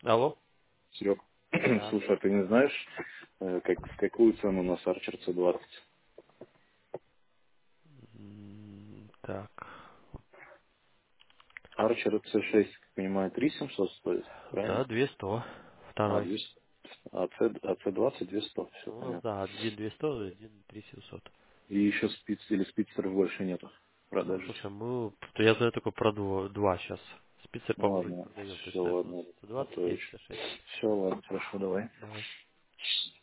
Алло? Серег, Да. слушай, а ты не знаешь, в какую цену у нас Archer C20? Так. Archer C6, как понимаю, 3700 стоит, Да, правильно? 200. А, Второй. 200. А C20 200, все Ну, у нас, понятно. да, один 200, один 3700. И еще спиц или спицеров больше нету в Ну, продаже. слушай, я знаю только про два сейчас. Спицер, Ну по-моему, уже не ладно, продаем. То есть все, стоит у нас ладно, а 120, то есть еще. 6. Все, ладно, хорошо, давай. Давай.